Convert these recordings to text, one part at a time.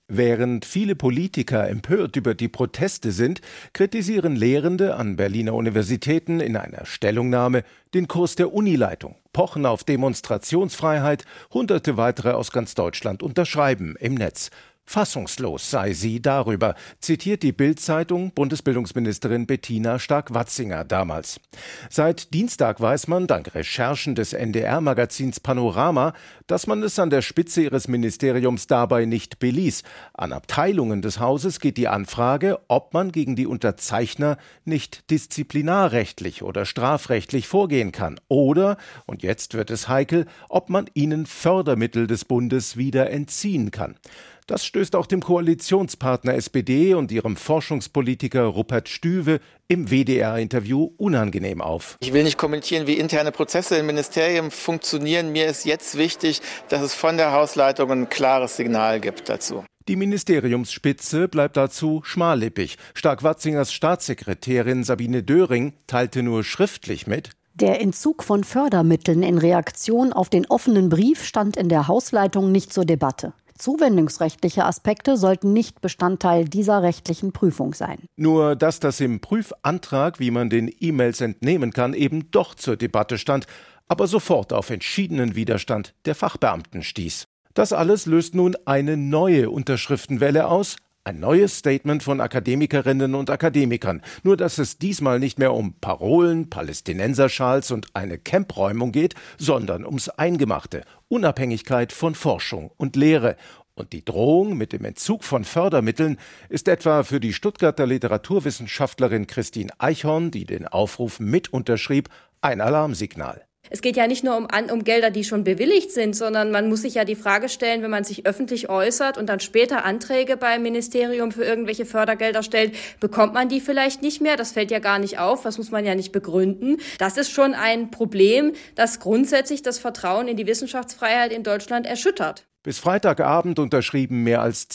Während viele Politiker empört über die Proteste sind, kritisieren Lehrende an Berliner Universitäten in einer Stellungnahme den Kurs der Unileitung, pochen auf Demonstrationsfreiheit, Hunderte weitere aus ganz Deutschland unterschreiben im Netz. Fassungslos sei sie darüber, zitiert die Bild-Zeitung Bundesbildungsministerin Bettina Stark-Watzinger damals. Seit Dienstag weiß man, dank Recherchen des NDR-Magazins Panorama, dass man es an der Spitze ihres Ministeriums dabei nicht beließ. An Abteilungen des Hauses geht die Anfrage, ob man gegen die Unterzeichner nicht disziplinarrechtlich oder strafrechtlich vorgehen kann. Oder, und jetzt wird es heikel, ob man ihnen Fördermittel des Bundes wieder entziehen kann. Das stößt auch dem Koalitionspartner SPD und ihrem Forschungspolitiker Rupert Stüwe im WDR-Interview unangenehm auf. Ich will nicht kommentieren, wie interne Prozesse im Ministerium funktionieren. Mir ist jetzt wichtig, dass es von der Hausleitung ein klares Signal gibt dazu. Die Ministeriumsspitze bleibt dazu schmallippig. Stark-Watzingers Staatssekretärin Sabine Döring teilte nur schriftlich mit: Der Entzug von Fördermitteln in Reaktion auf den offenen Brief stand in der Hausleitung nicht zur Debatte. Zuwendungsrechtliche Aspekte sollten nicht Bestandteil dieser rechtlichen Prüfung sein. Nur, dass das im Prüfantrag, wie man den E-Mails entnehmen kann, eben doch zur Debatte stand, aber sofort auf entschiedenen Widerstand der Fachbeamten stieß. Das alles löst nun eine neue Unterschriftenwelle aus. Ein neues Statement von Akademikerinnen und Akademikern. Nur, dass es diesmal nicht mehr um Parolen, Palästinenserschals und eine Campräumung geht, sondern ums Eingemachte. Unabhängigkeit von Forschung und Lehre. Und die Drohung mit dem Entzug von Fördermitteln ist etwa für die Stuttgarter Literaturwissenschaftlerin Christine Eichhorn, die den Aufruf mit unterschrieb, ein Alarmsignal. Es geht ja nicht nur um Gelder, die schon bewilligt sind, sondern man muss sich ja die Frage stellen, wenn man sich öffentlich äußert und dann später Anträge beim Ministerium für irgendwelche Fördergelder stellt, bekommt man die vielleicht nicht mehr? Das fällt ja gar nicht auf, das muss man ja nicht begründen. Das ist schon ein Problem, das grundsätzlich das Vertrauen in die Wissenschaftsfreiheit in Deutschland erschüttert. Bis Freitagabend unterschrieben mehr als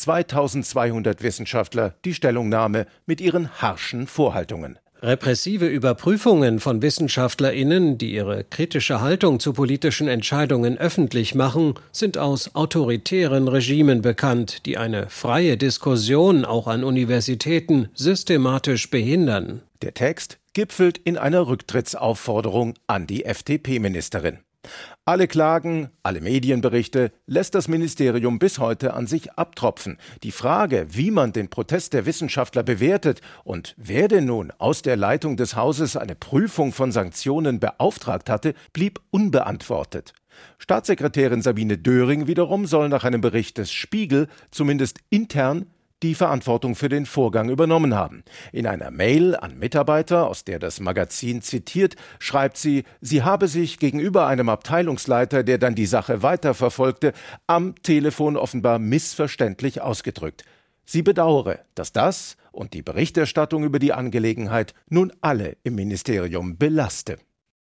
2200 Wissenschaftler die Stellungnahme mit ihren harschen Vorhaltungen. Repressive Überprüfungen von WissenschaftlerInnen, die ihre kritische Haltung zu politischen Entscheidungen öffentlich machen, sind aus autoritären Regimen bekannt, die eine freie Diskussion auch an Universitäten systematisch behindern. Der Text gipfelt in einer Rücktrittsaufforderung an die FDP-Ministerin. Alle Klagen, alle Medienberichte lässt das Ministerium bis heute an sich abtropfen. Die Frage, wie man den Protest der Wissenschaftler bewertet und wer denn nun aus der Leitung des Hauses eine Prüfung von Sanktionen beauftragt hatte, blieb unbeantwortet. Staatssekretärin Sabine Döring wiederum soll nach einem Bericht des Spiegel zumindest intern die Verantwortung für den Vorgang übernommen haben. In einer Mail an Mitarbeiter, aus der das Magazin zitiert, schreibt sie, sie habe sich gegenüber einem Abteilungsleiter, der dann die Sache weiterverfolgte, am Telefon offenbar missverständlich ausgedrückt. Sie bedauere, dass das und die Berichterstattung über die Angelegenheit nun alle im Ministerium belaste.